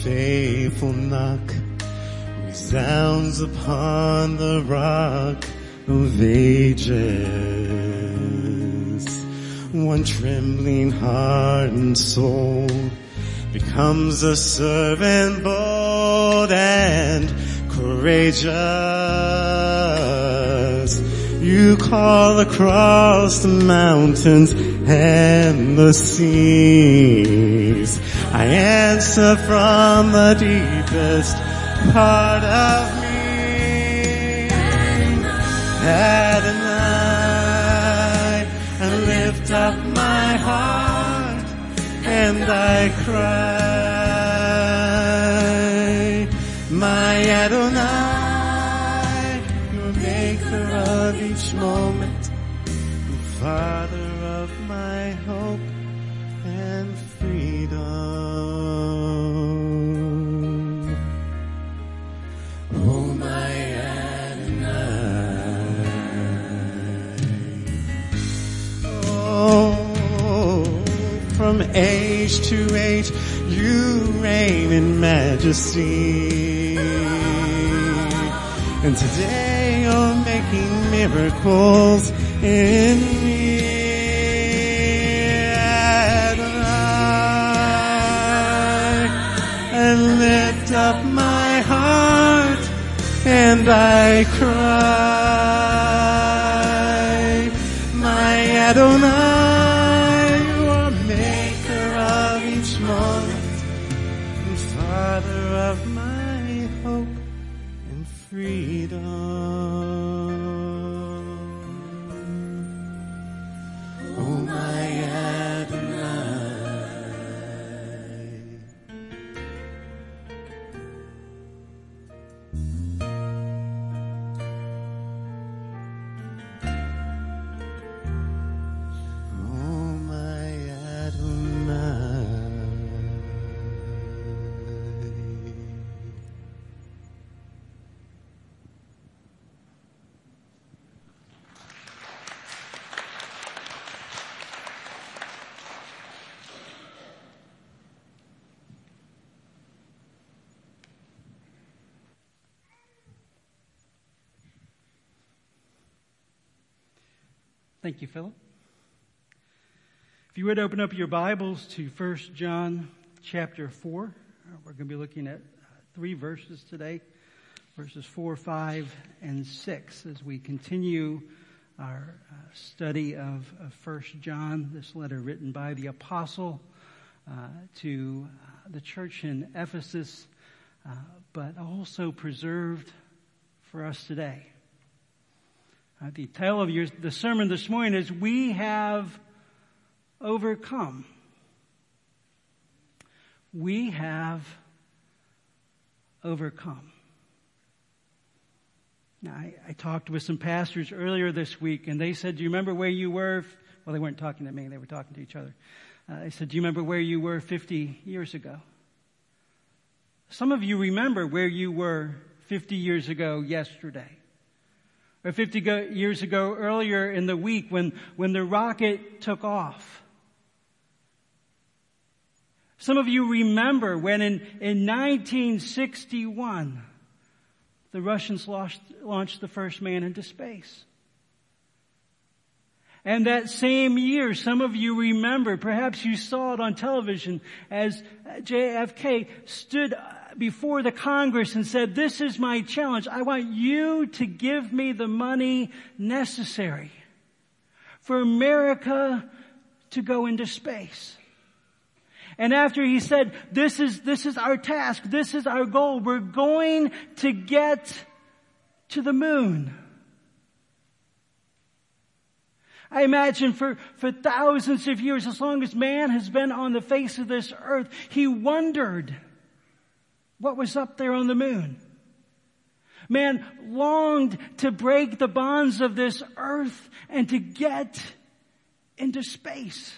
faithful knock resounds upon the rock of ages. One trembling heart and soul becomes a servant bold and courageous. You call across the mountains and the seas. I answer from the deepest part of me. Adonai, I lift up my heart and I cry. My Adonai, your maker of each moment, the Father of my hope and freedom. Oh, my Adonai. Oh, from age to age, you reign in majesty. And today you're making miracles in me. Adonai, I lift up my heart and I cry. My Adonai, you are maker of each moment and Father of my hope and freedom. Oh, my Adonai. Oh, my Adonai. Thank you, Philip. If you would open up your Bibles to 1 John chapter 4. We're going to be looking at 3 verses today, verses 4, 5, and 6, as we continue our study of 1 John, this letter written by the apostle to the church in Ephesus, but also preserved for us today. The title of the sermon this morning is We Have Overcome. We have overcome. Now, I talked with some pastors earlier this week, and they said, do you remember where you were? Well, they weren't talking to me. They were talking to each other. They said, do you remember where you were 50 years ago? Some of you remember where you were 50 years ago yesterday. Or 50 years ago earlier in the week when the rocket took off. Some of you remember when in 1961, the Russians launched the first man into space. And that same year, some of you remember, perhaps you saw it on television, as JFK stood before the Congress and said, this is my challenge. I want you to give me the money necessary for America to go into space. And after he said, this is our task, this is our goal, we're going to get to the moon. I imagine for thousands of years, as long as man has been on the face of this earth, he wondered what was up there on the moon. Man longed to break the bonds of this earth and to get into space.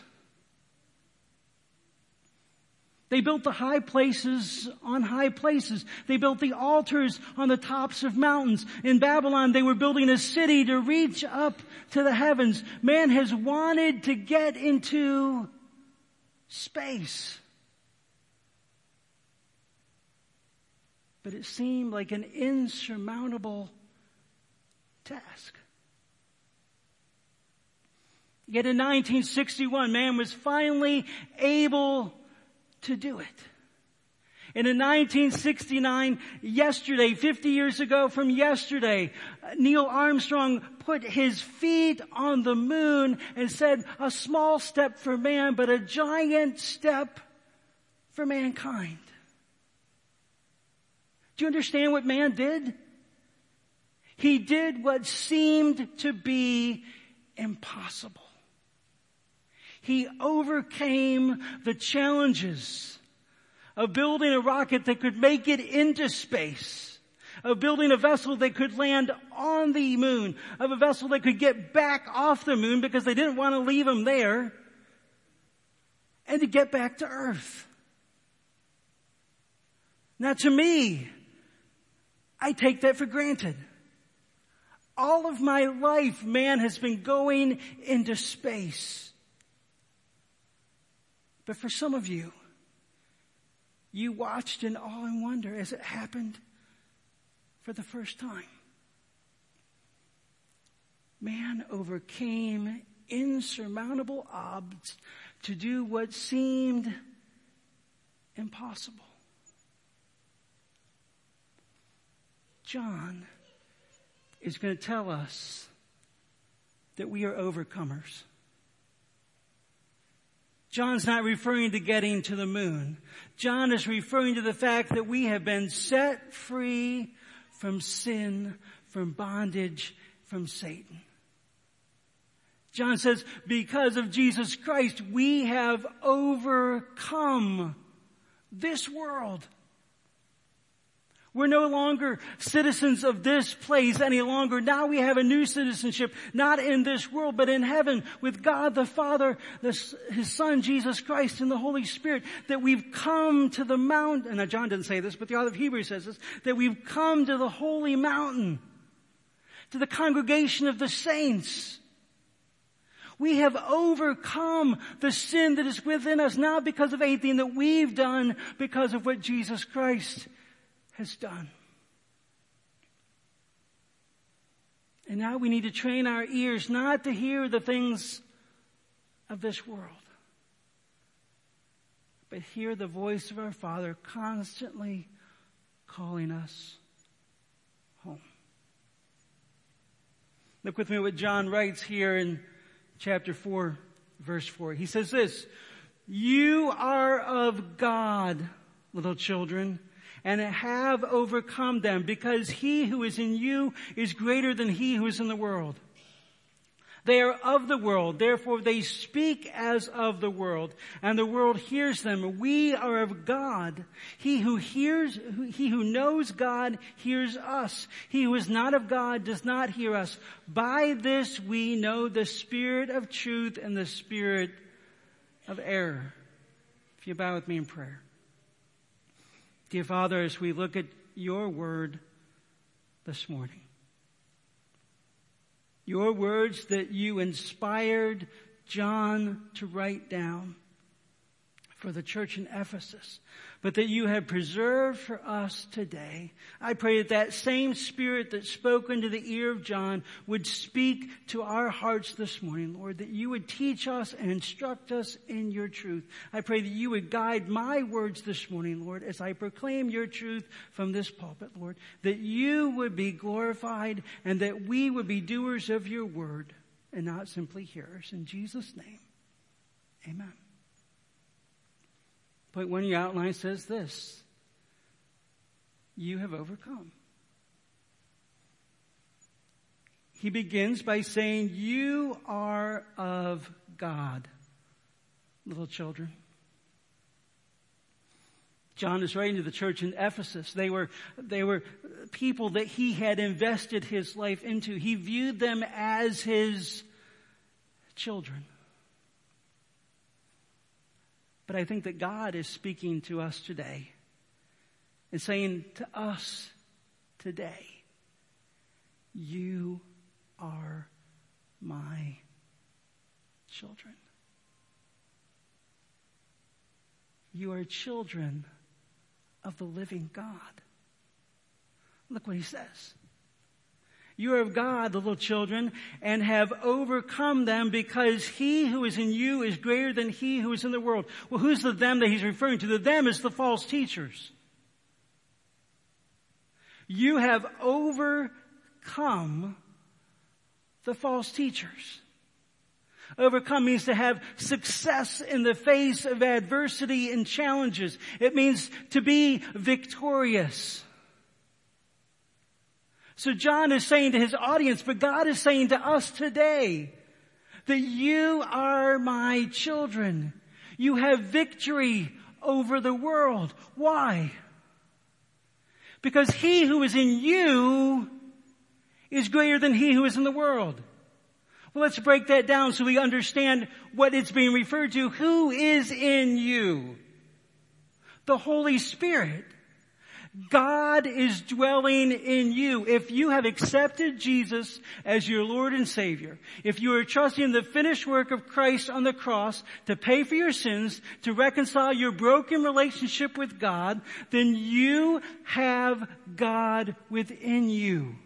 They built the high places on high places. They built the altars on the tops of mountains. In Babylon, they were building a city to reach up to the heavens. Man has wanted to get into space. but it seemed like an insurmountable task. Yet in 1961, man was finally able to do it. And in 1969, yesterday, 50 years ago from yesterday, Neil Armstrong put his feet on the moon and said, a small step for man, but a giant step for mankind. Do you understand what man did? He did what seemed to be impossible. He overcame the challenges of building a rocket that could make it into space, of building a vessel that could land on the moon, of a vessel that could get back off the moon because they didn't want to leave him there, and to get back to Earth. Now to me, I take that for granted. All of my life, man has been going into space. But for some of you, you watched in awe and wonder as it happened for the first time. Man overcame insurmountable odds to do what seemed impossible. John is going to tell us that we are overcomers. John's not referring to getting to the moon. John is referring to the fact that we have been set free from sin, from bondage, from Satan. John says, because of Jesus Christ, we have overcome this world. We're no longer citizens of this place any longer. Now we have a new citizenship, not in this world, but in heaven with God the Father, His Son, Jesus Christ, and the Holy Spirit, that we've come to the mountain. Now John didn't say this, but the author of Hebrews says this, that we've come to the holy mountain, to the congregation of the saints. We have overcome the sin that is within us, not because of anything that we've done, because of what Jesus Christ has done. And now we need to train our ears not to hear the things of this world, but hear the voice of our Father constantly calling us home. Look with me what John writes here in chapter 4, verse 4. He says this, "You are of God, little children, and have overcome them, because he who is in you is greater than he who is in the world. They are of the world, therefore they speak as of the world, and the world hears them. We are of God. He who knows God hears us. He who is not of God does not hear us. By this we know the spirit of truth and the spirit of error." If you bow with me in prayer. Dear Father, as we look at your word this morning, your words that you inspired John to write down for the church in Ephesus, but that you have preserved for us today. I pray that that same Spirit that spoke into the ear of John would speak to our hearts this morning, Lord, that you would teach us and instruct us in your truth. I pray that you would guide my words this morning, Lord, as I proclaim your truth from this pulpit, Lord, that you would be glorified and that we would be doers of your word and not simply hearers. In Jesus' name, amen. Point 1 in your outline says this: you have overcome. He begins by saying, you are of God, little children. John is writing to the church in Ephesus. They were people that he had invested his life into. He viewed them as his children. But I think that God is speaking to us today and saying to us today, you are my children. You are children of the living God. Look what he says. You are of God, the little children, and have overcome them, because he who is in you is greater than he who is in the world. Well, who's the them that he's referring to? The them is the false teachers. You have overcome the false teachers. Overcome means to have success in the face of adversity and challenges. It means to be victorious. So John is saying to his audience, but God is saying to us today, that you are my children. You have victory over the world. Why? Because he who is in you is greater than he who is in the world. Well, let's break that down so we understand what it's being referred to. Who is in you? The Holy Spirit. God is dwelling in you. If you have accepted Jesus as your Lord and Savior, if you are trusting the finished work of Christ on the cross to pay for your sins, to reconcile your broken relationship with God, then you have God within you.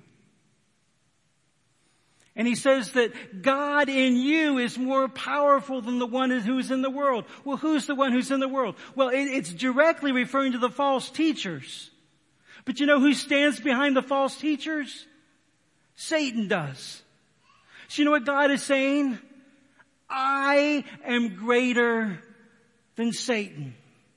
And he says that God in you is more powerful than the one who's in the world. Well, who's the one who's in the world? Well, it's directly referring to the false teachers. But you know who stands behind the false teachers? Satan does. So you know what God is saying? I am greater than Satan.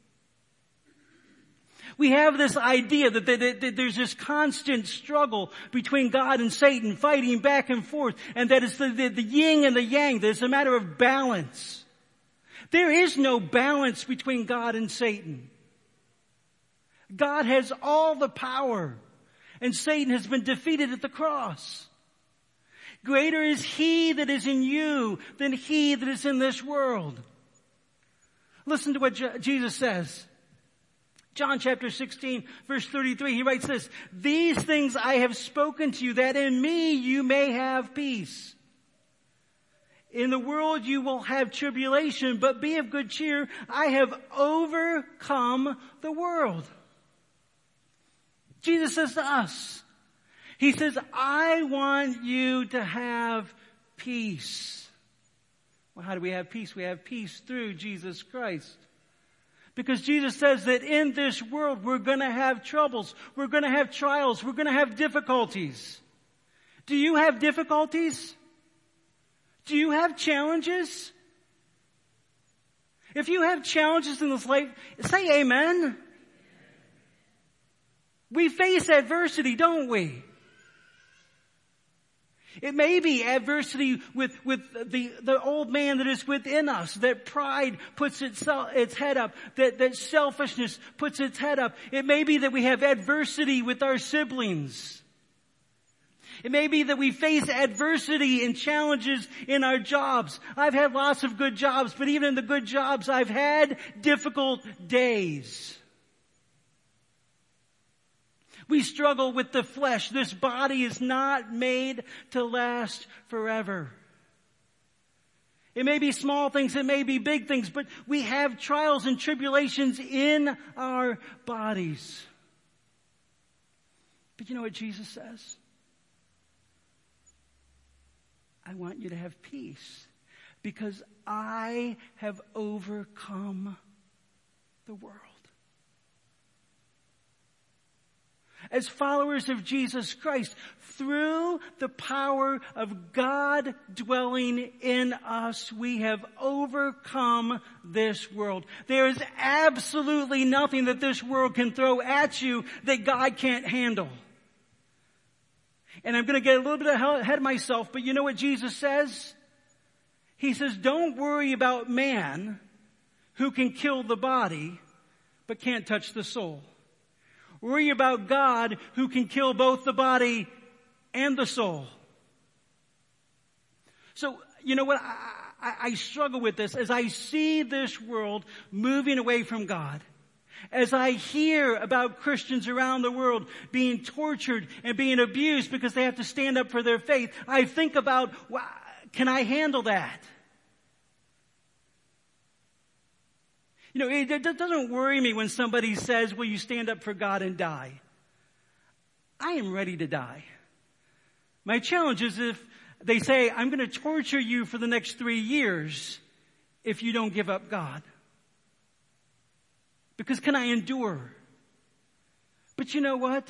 We have this idea that there's this constant struggle between God and Satan, fighting back and forth, and that it's the yin and the yang, that it's a matter of balance. There is no balance between God and Satan. God has all the power, and Satan has been defeated at the cross. Greater is he that is in you than he that is in this world. Listen to what Jesus says. John chapter 16, verse 33, he writes this, these things I have spoken to you, that in me you may have peace. In the world you will have tribulation, but be of good cheer. I have overcome the world. Jesus says to us, he says, I want you to have peace. Well, how do we have peace? We have peace through Jesus Christ. Because Jesus says that in this world we're going to have troubles, we're going to have trials, we're going to have difficulties. Do you have difficulties? Do you have challenges? If you have challenges in this life, say amen. We face adversity, don't we? It may be adversity with the old man that is within us, that pride puts its head up, that selfishness puts its head up. It may be that we have adversity with our siblings. It may be that we face adversity and challenges in our jobs. I've had lots of good jobs, but even in the good jobs, I've had difficult days. We struggle with the flesh. This body is not made to last forever. It may be small things, it may be big things, but we have trials and tribulations in our bodies. But you know what Jesus says? I want you to have peace because I have overcome the world. As followers of Jesus Christ, through the power of God dwelling in us, we have overcome this world. There is absolutely nothing that this world can throw at you that God can't handle. And I'm going to get a little bit ahead of myself, but you know what Jesus says? He says, don't worry about man who can kill the body but can't touch the soul. Worry about God who can kill both the body and the soul. So, you know what? I struggle with this as I see this world moving away from God. As I hear about Christians around the world being tortured and being abused because they have to stand up for their faith, I think about, well, can I handle that? You know, it doesn't worry me when somebody says, will you stand up for God and die? I am ready to die. My challenge is if they say, I'm going to torture you for the next 3 years if you don't give up God. Because can I endure? But you know what?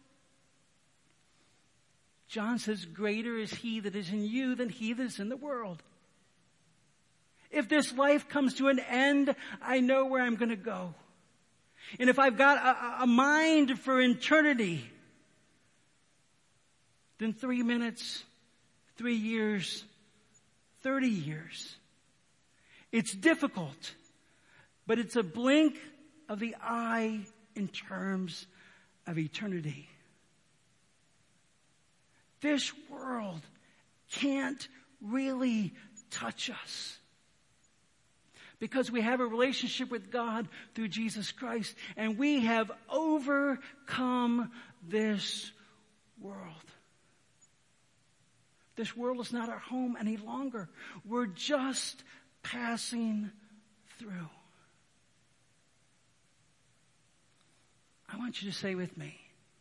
John says, greater is he that is in you than he that is in the world. If this life comes to an end, I know where I'm going to go. And if I've got a mind for eternity, then 3 minutes, 3 years, 30 years. It's difficult, but it's a blink of the eye in terms of eternity. This world can't really touch us because we have a relationship with God through Jesus Christ, and we have overcome this world. This world is not our home any longer. We're just passing through. I want you to say with me,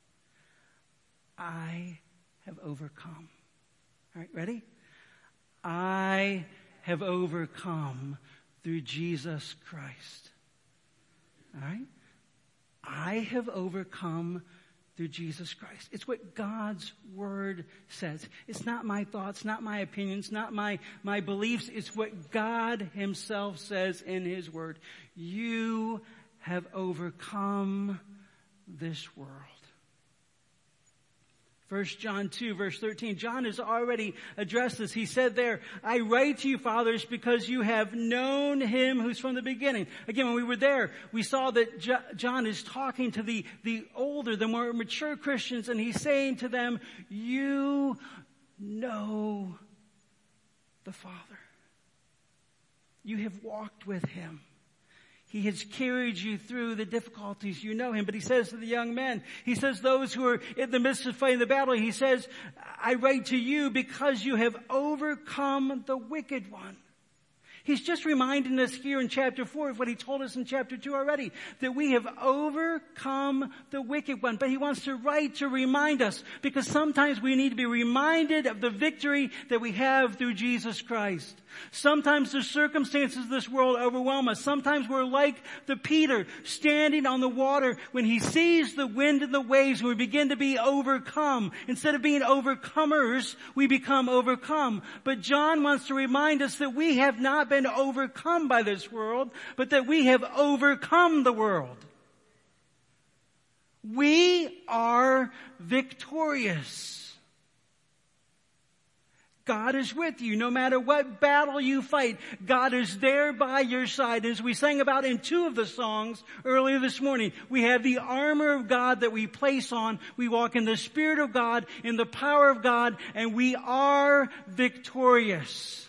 I have overcome. All right, ready? I have overcome through Jesus Christ. All right? I have overcome through Jesus Christ. It's what God's Word says. It's not my thoughts, not my opinions, not my beliefs. It's what God Himself says in His Word. You have overcome this world. 1 John 2, verse 13. John has already addressed this. He said there, I write to you, fathers, because you have known Him who's from the beginning. Again, when we were there, we saw that John is talking to the older, the more mature Christians, and he's saying to them, you know the Father. You have walked with Him. He has carried you through the difficulties. You know Him. But He says to the young men, He says those who are in the midst of fighting the battle, He says, I write to you because you have overcome the wicked one. He's just reminding us here in chapter 4 of what He told us in chapter 2 already, that we have overcome the wicked one. But He wants to write to remind us, because sometimes we need to be reminded of the victory that we have through Jesus Christ. Sometimes the circumstances of this world overwhelm us. Sometimes we're like the Peter standing on the water when he sees the wind and the waves, and we begin to be overcome. Instead of being overcomers, we become overcome. But John wants to remind us that we have not been overcome by this world, but that we have overcome the world. We are victorious. God is with you. No matter what battle you fight, God is there by your side. As we sang about in 2 of the songs earlier this morning, we have the armor of God that we place on. We walk in the Spirit of God, in the power of God, and we are victorious.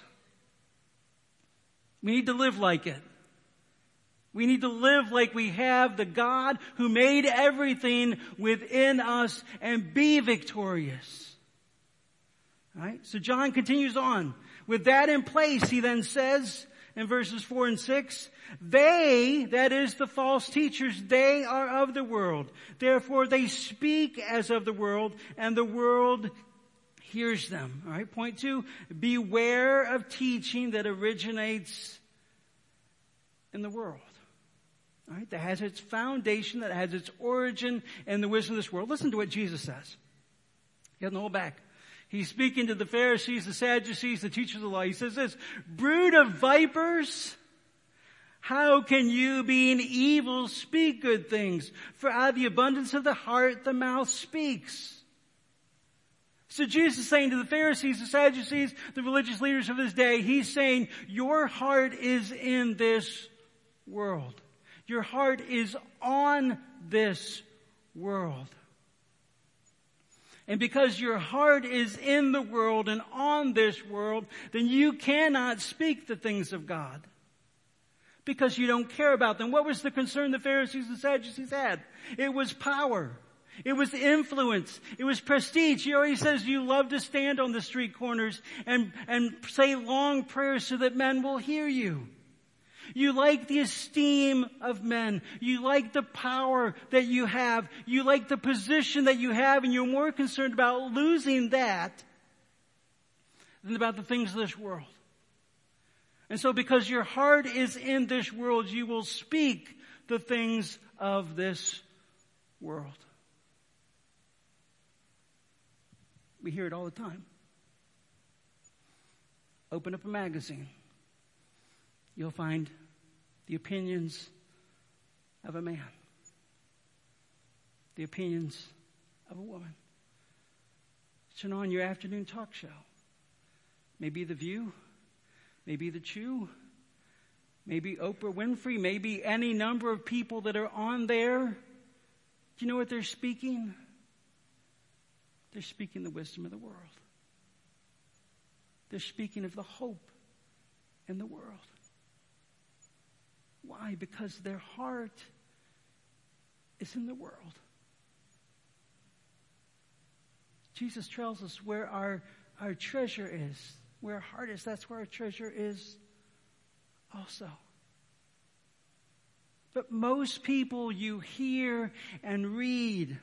We need to live like it. We need to live like we have the God who made everything within us and be victorious. All right? So John continues on. With that in place, he then says in verses 4 and 6, they, that is the false teachers, they are of the world. Therefore they speak as of the world, and the world hears them. All right? Point 2, beware of teaching that originates in the world. All right? That has its foundation, that has its origin in the wisdom of this world. Listen to what Jesus says. He doesn't hold back. He's speaking to the Pharisees, the Sadducees, the teachers of the law. He says this, brood of vipers, how can you, being evil, speak good things? For out of the abundance of the heart, the mouth speaks. So Jesus is saying to the Pharisees, the Sadducees, the religious leaders of his day, He's saying, your heart is in this world. Your heart is on this world. And because your heart is in the world and on this world, then you cannot speak the things of God. Because you don't care about them. What was the concern the Pharisees and Sadducees had? It was power. It was influence. It was prestige. He already says you love to stand on the street corners and say long prayers so that men will hear you. You like the esteem of men. You like the power that you have. You like the position that you have, and you're more concerned about losing that than about the things of this world. And so because your heart is in this world, you will speak the things of this world. We hear it all the time. Open up a magazine. You'll find the opinions of a man, the opinions of a woman. Turn on your afternoon talk show. Maybe The View, maybe The Chew, maybe Oprah Winfrey, maybe any number of people that are on there. Do you know what they're speaking? They're speaking the wisdom of the world. They're speaking of the hope in the world. Why? Because their heart is in the world. Jesus tells us where our treasure is, where our heart is, that's where our treasure is also. But most people you hear and read,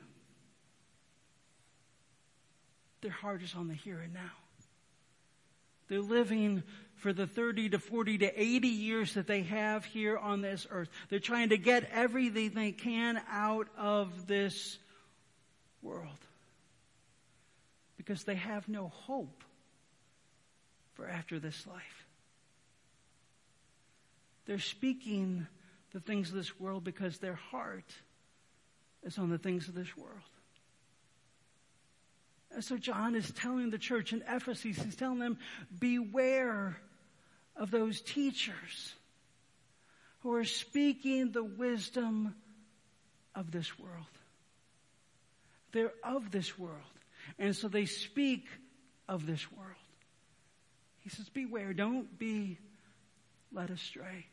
their heart is on the here and now. They're living for the 30 to 40 to 80 years that they have here on this earth. They're trying to get everything they can out of this world because they have no hope for after this life. They're speaking the things of this world because their heart is on the things of this world. And so John is telling the church in Ephesus, he's telling them, beware of those teachers who are speaking the wisdom of this world. They're of this world. And so they speak of this world. He says, beware, don't be led astray.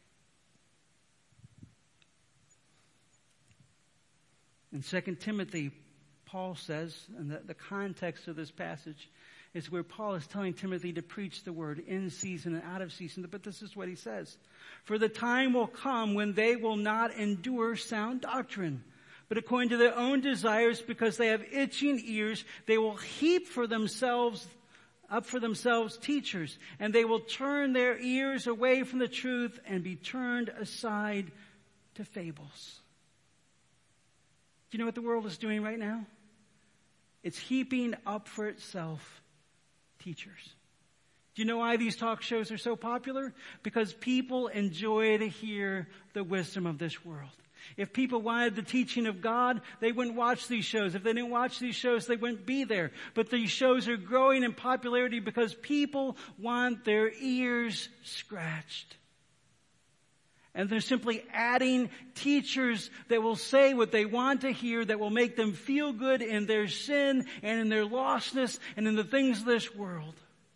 In 2 Timothy, Paul says, and the context of this passage is where Paul is telling Timothy to preach the word in season and out of season. But this is what he says. For the time will come when they will not endure sound doctrine, but according to their own desires, because they have itching ears, they will heap for themselves teachers, and they will turn their ears away from the truth and be turned aside to fables. Do you know what the world is doing right now? It's heaping up for itself teachers. Do you know why these talk shows are so popular? Because people enjoy to hear the wisdom of this world. If people wanted the teaching of God, they wouldn't watch these shows. If they didn't watch these shows, they wouldn't be there. But these shows are growing in popularity because people want their ears scratched. And they're simply adding teachers that will say what they want to hear, that will make them feel good in their sin and in their lostness and in the things of this world.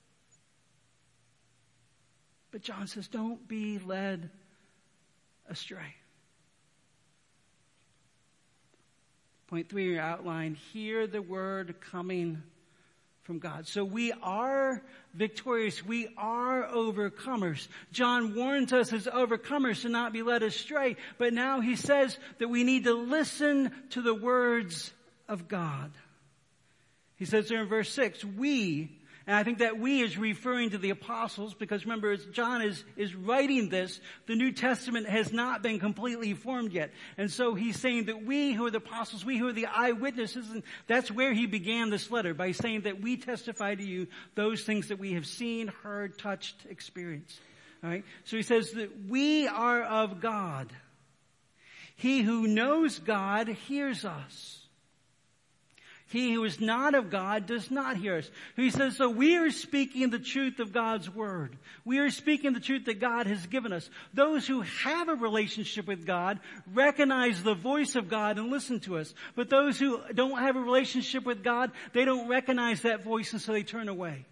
But John says, don't be led astray. Point 3 in your outline, hear the word coming from God. So we are victorious. We are overcomers. John warns us as overcomers to not be led astray. But now he says that we need to listen to the words of God. He says there in verse 6, we, and I think that we is referring to the apostles, because remember, as John is writing this, the New Testament has not been completely formed yet. And so he's saying that we who are the apostles, we who are the eyewitnesses, and that's where he began this letter, by saying that we testify to you those things that we have seen, heard, touched, experienced. All right? So he says that we are of God. He who knows God hears us. He who is not of God does not hear us. He says, so we are speaking the truth of God's word. We are speaking the truth that God has given us. Those who have a relationship with God recognize the voice of God and listen to us. But those who don't have a relationship with God, they don't recognize that voice, and so they turn away.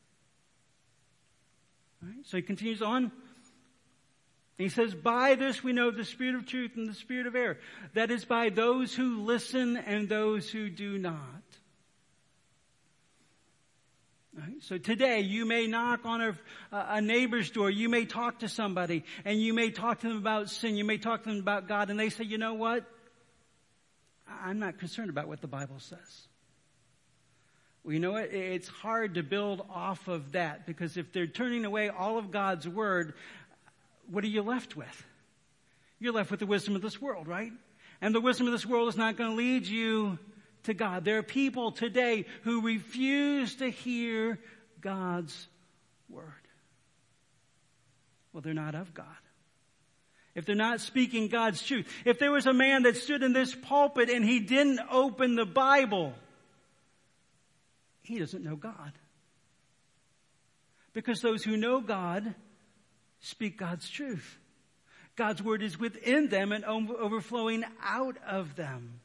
All right? So he continues on. He says, by this we know the spirit of truth and the spirit of error. That is by those who listen and those who do not. Right? So today you may knock on a neighbor's door. You may talk to somebody and you may talk to them about sin. You may talk to them about God and they say, you know what? I'm not concerned about what the Bible says. Well, you know what? It's hard to build off of that because if they're turning away all of God's word, what are you left with? You're left with the wisdom of this world, right? And the wisdom of this world is not going to lead you to God. There are people today who refuse to hear God's word. Well, they're not of God. If they're not speaking God's truth. If there was a man that stood in this pulpit and he didn't open the Bible, he doesn't know God. Because those who know God speak God's truth. God's word is within them and overflowing out of them.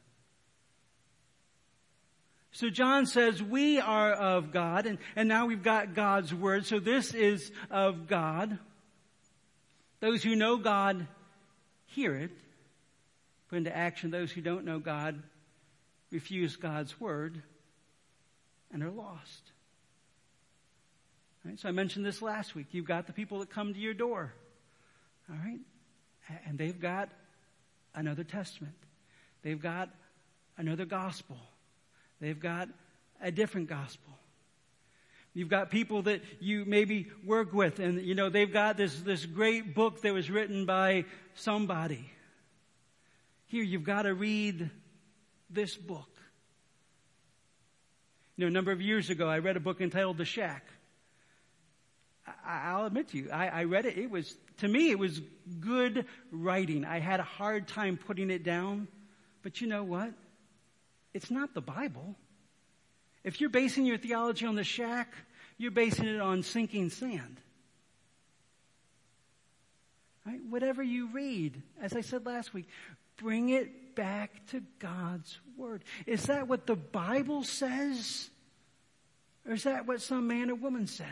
So John says we are of God, and now we've got God's word, so this is of God. Those who know God hear it, put into action. Those who don't know God refuse God's word and are lost. Right? So I mentioned this last week. You've got the people that come to your door. All right? And they've got another testament. They've got another gospel. They've got a different gospel. You've got people that you maybe work with and, you know, they've got this great book that was written by somebody. Here, you've got to read this book. You know, a number of years ago, I read a book entitled The Shack. I'll admit to you, I read it. To me, it was good writing. I had a hard time putting it down. But you know what? It's not the Bible. If you're basing your theology on The Shack, you're basing it on sinking sand. Right? Whatever you read, as I said last week, bring it back to God's word. Is that what the Bible says? Or is that what some man or woman said?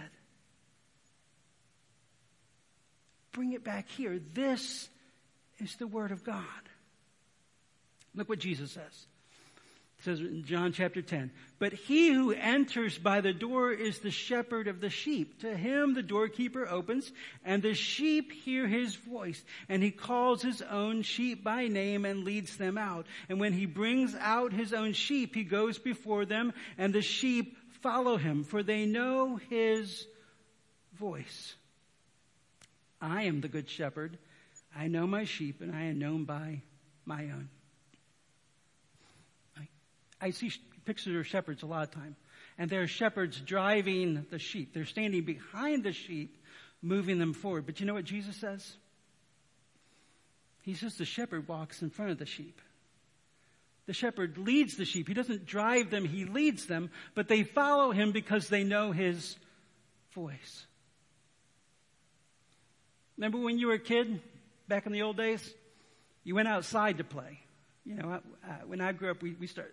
Bring it back here. This is the word of God. Look what Jesus says. It says in John chapter 10, but he who enters by the door is the shepherd of the sheep. To him the doorkeeper opens, and the sheep hear his voice. And he calls his own sheep by name and leads them out. And when he brings out his own sheep, he goes before them, and the sheep follow him, for they know his voice. I am the good shepherd. I know my sheep, and I am known by my own. I see pictures of shepherds a lot of time. And there are shepherds driving the sheep. They're standing behind the sheep, moving them forward. But you know what Jesus says? He says the shepherd walks in front of the sheep. The shepherd leads the sheep. He doesn't drive them, he leads them. But they follow him because they know his voice. Remember when you were a kid, back in the old days? You went outside to play. You know, when I grew up, we started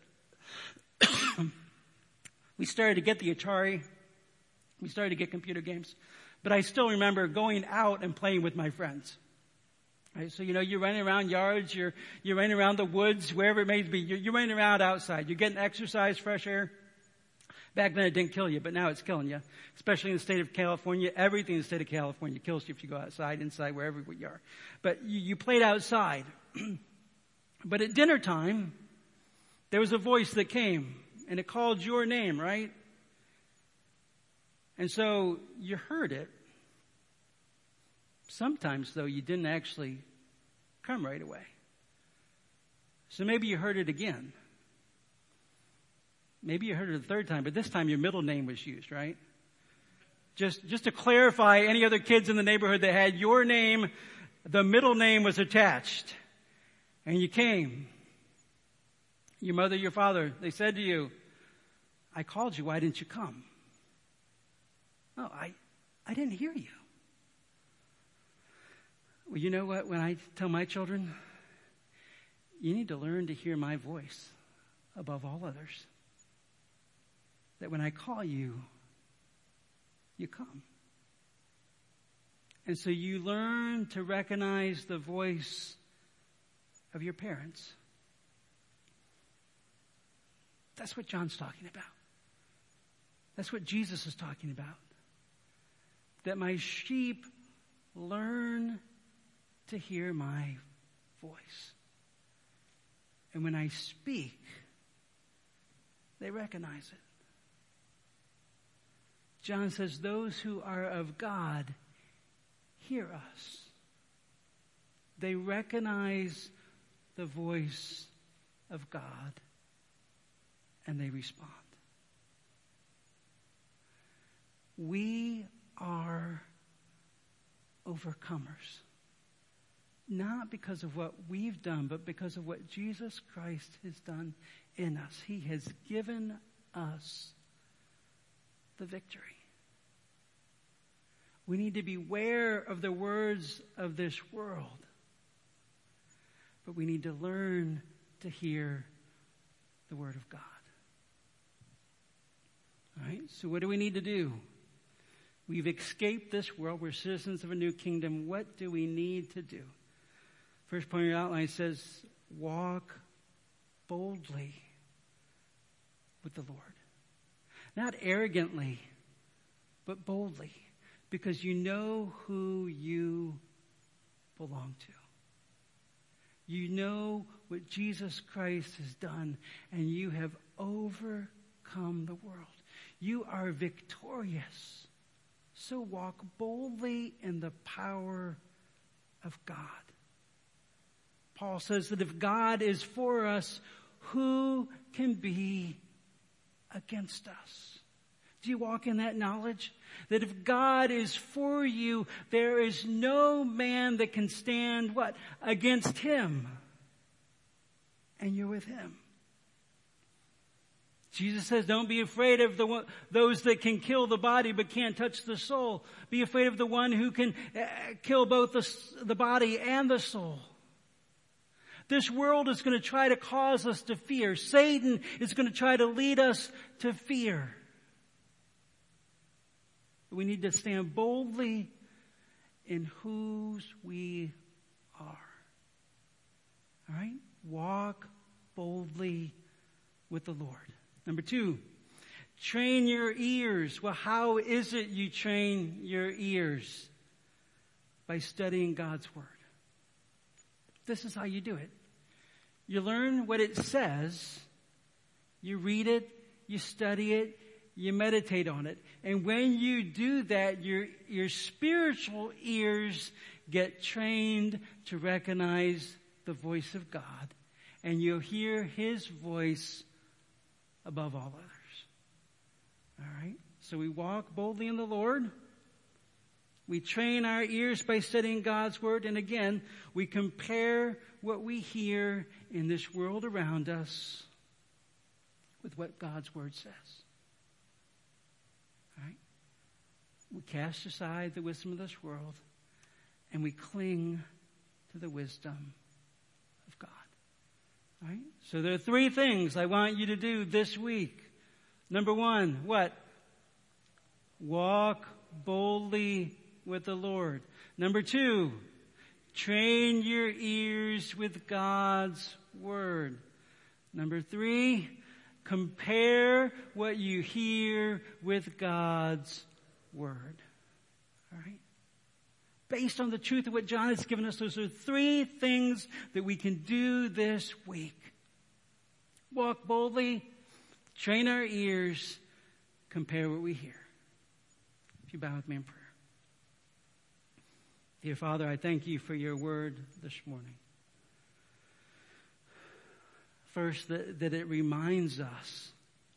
to get the Atari. We started to get computer games. But I still remember going out and playing with my friends. Right? So, you know, you're running around yards, you're running around the woods, wherever it may be. You're running around outside. You're getting exercise, fresh air. Back then it didn't kill you, but now it's killing you. Especially in the state of California. Everything in the state of California kills you if you go outside, inside, wherever you are. But you played outside. But at dinner time, there was a voice that came, and it called your name, right? And so you heard it. Sometimes, though, you didn't actually come right away. So maybe you heard it again. Maybe you heard it a third time, but this time your middle name was used, right? Just to clarify, any other kids in the neighborhood that had your name, the middle name was attached. And you came. Your mother, your father, they said to you, I called you, why didn't you come? Oh, I didn't hear you. Well, you know what? When I tell my children, you need to learn to hear my voice above all others. That when I call you, you come. And so you learn to recognize the voice of your parents. That's what John's talking about. That's what Jesus is talking about. That my sheep learn to hear my voice. And when I speak, they recognize it. John says, those who are of God hear us. They recognize the voice of God and they respond. We are overcomers. Not because of what we've done, but because of what Jesus Christ has done in us. He has given us the victory. We need to beware of the words of this world. But we need to learn to hear the word of God. All right, so what do we need to do? We've escaped this world. We're citizens of a new kingdom. What do we need to do? First point in your outline says, walk boldly with the Lord. Not arrogantly, but boldly. Because you know who you belong to. You know what Jesus Christ has done, and you have overcome the world. You are victorious. So walk boldly in the power of God. Paul says that if God is for us, who can be against us? Do you walk in that knowledge? That if God is for you, there is no man that can stand what? Against him. And you're with him. Jesus says, don't be afraid of those that can kill the body but can't touch the soul. Be afraid of the one who can kill both the body and the soul. This world is going to try to cause us to fear. Satan is going to try to lead us to fear. We need to stand boldly in whose we are. All right? Walk boldly with the Lord. Number 2, train your ears. Well, how is it you train your ears? By studying God's Word. This is how you do it. You learn what it says, you read it, you study it, you meditate on it. And when you do that, your spiritual ears get trained to recognize the voice of God. And you'll hear His voice above all others. All right? So we walk boldly in the Lord. We train our ears by studying God's Word. And again, we compare what we hear in this world around us with what God's Word says. All right? We cast aside the wisdom of this world and we cling to the wisdom of God. All right? So there are 3 things I want you to do this week. Number 1, what? Walk boldly with the Lord. Number 2, train your ears with God's Word. Number 3, compare what you hear with God's Word. All right? Based on the truth of what John has given us, those are 3 things that we can do this week. Walk boldly, train our ears, compare what we hear. If you bow with me in prayer. Dear Father, I thank you for your word this morning. First, that it reminds us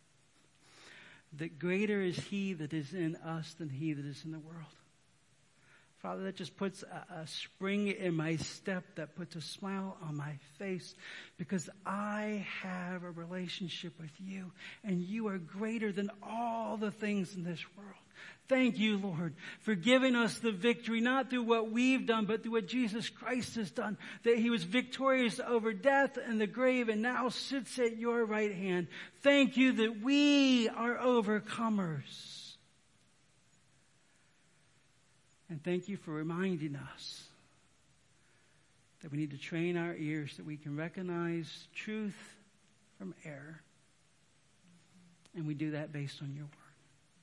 that greater is He that is in us than he that is in the world. Father, that just puts a spring in my step, that puts a smile on my face, because I have a relationship with you, and you are greater than all the things in this world. Thank you, Lord, for giving us the victory, not through what we've done, but through what Jesus Christ has done, that He was victorious over death and the grave and now sits at your right hand. Thank you that we are overcomers. And thank you for reminding us that we need to train our ears that we can recognize truth from error. And we do that based on your word.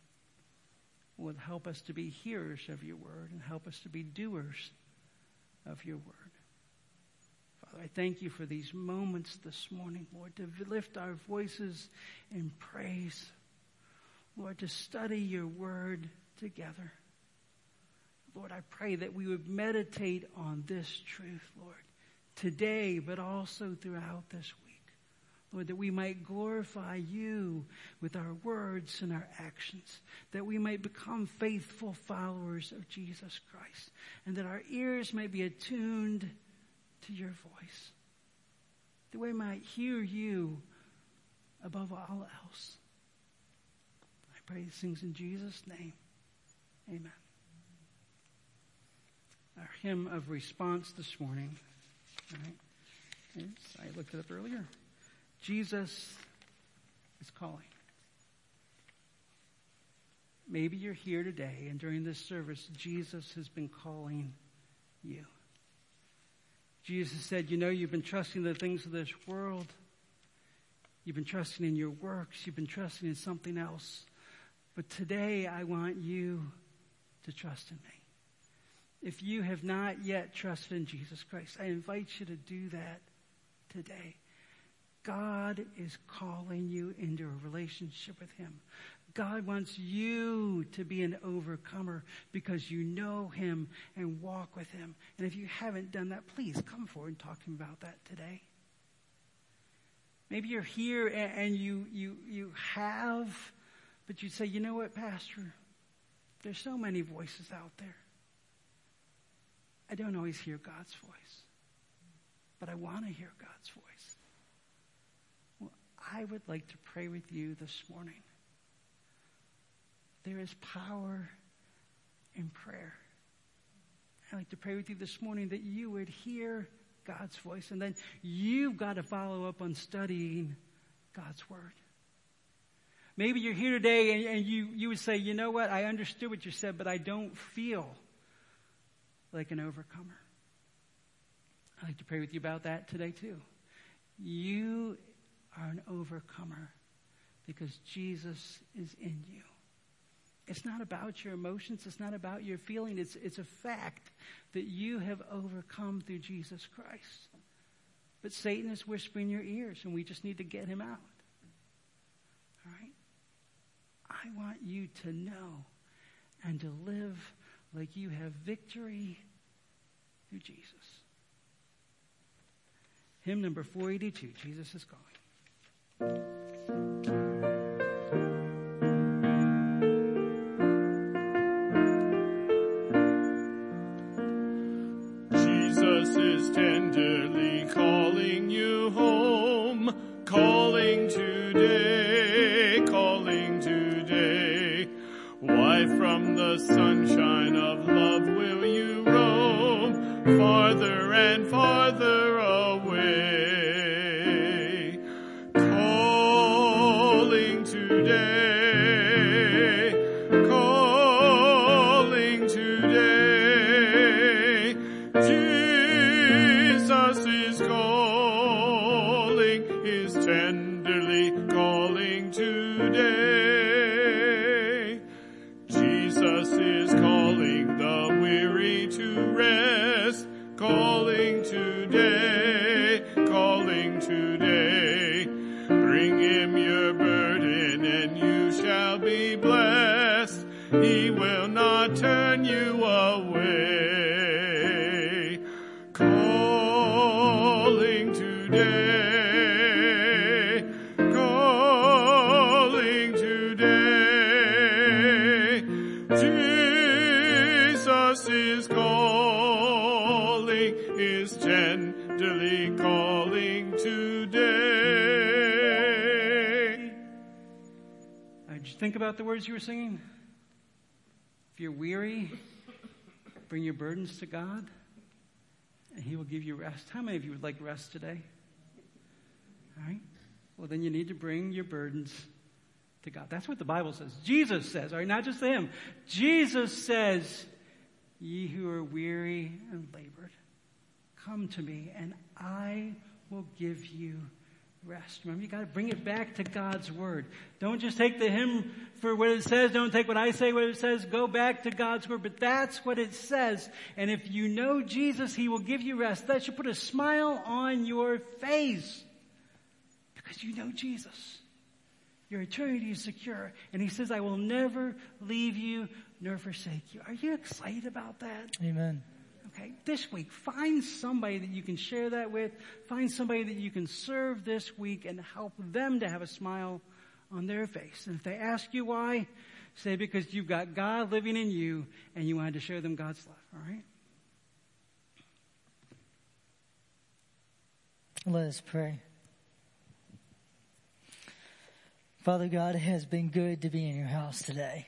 Lord, help us to be hearers of your word and help us to be doers of your word. Father, I thank you for these moments this morning, Lord, to lift our voices in praise. Lord, to study your word together. Lord, I pray that we would meditate on this truth, Lord, today, but also throughout this week. Lord, that we might glorify you with our words and our actions, that we might become faithful followers of Jesus Christ, and that our ears may be attuned to your voice, that we might hear you above all else. I pray these things in Jesus' name. Amen. Our hymn of response this morning, right, is, I looked it up earlier, Jesus is calling. Maybe you're here today, and during this service, Jesus has been calling you. Jesus said, you know, you've been trusting the things of this world. You've been trusting in your works. You've been trusting in something else. But today, I want you to trust in me. If you have not yet trusted in Jesus Christ, I invite you to do that today. God is calling you into a relationship with him. God wants you to be an overcomer because you know him and walk with him. And if you haven't done that, please come forward and talk to him about that today. Maybe you're here and you have, but you say, you know what, Pastor? There's so many voices out there. I don't always hear God's voice, but I want to hear God's voice. Well, I would like to pray with you this morning. There is power in prayer. I'd like to pray with you this morning that you would hear God's voice, and then you've got to follow up on studying God's word. Maybe you're here today and you would say, you know what, I understood what you said, but I don't feel like an overcomer. I'd like to pray with you about that today too. You are an overcomer because Jesus is in you. It's not about your emotions. It's not about your feeling. It's a fact that you have overcome through Jesus Christ. But Satan is whispering in your ears, and we just need to get him out. All right? I want you to know and to live like you have victory through Jesus. Hymn number 482, Jesus is calling. Jesus is tenderly calling you home, calling today, calling today. Why from the sunshine of love will you roam, farther and farther away? Calling today, calling today. Jesus is calling, is tenderly calling today. Jesus is calling the weary to rest, calling today, calling today. Bring him your burden and you shall be blessed. He will not turn you away. Calling today, calling today. Jesus is calling, is tenderly calling today. Did you think about the words you were singing? If you're weary, bring your burdens to God, and he will give you rest. How many of you would like rest today? All right. Well, then you need to bring your burdens to God. That's what the Bible says. Jesus says, all right, not just him. Jesus says, ye who are weary and labored, come to me, and I will give you rest. Remember, you got to bring it back to God's word. Don't just take the hymn for what it says. Don't take what I say, what it says. Go back to God's word. But that's what it says. And if you know Jesus, he will give you rest. That should put a smile on your face because you know Jesus. Your eternity is secure. And he says, I will never leave you nor forsake you. Are you excited about that? Amen. Okay, this week, find somebody that you can share that with. Find somebody that you can serve this week and help them to have a smile on their face. And if they ask you why, say because you've got God living in you and you wanted to show them God's love. All right? Let us pray. Father God, it has been good to be in your house today.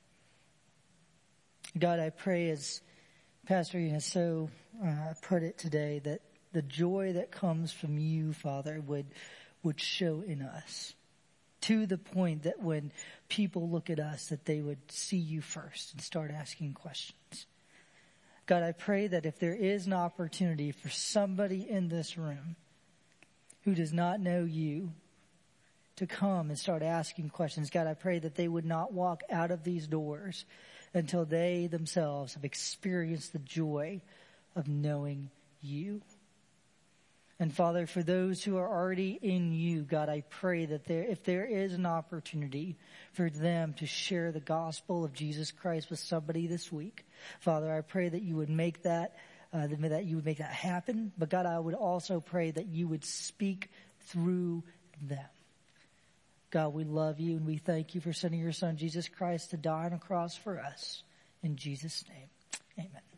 God, I pray as Pastor Ian has so put it today, that the joy that comes from you, Father, would show in us. To the point that when people look at us, that they would see you first and start asking questions. God, I pray that if there is an opportunity for somebody in this room who does not know you to come and start asking questions, God, I pray that they would not walk out of these doors until they themselves have experienced the joy of knowing you. And Father, for those who are already in you, God, I pray that if there is an opportunity for them to share the gospel of Jesus Christ with somebody this week, Father, I pray that you would make that happen. But God, I would also pray that you would speak through them. God, we love you and we thank you for sending your son, Jesus Christ, to die on a cross for us. In Jesus' name, amen.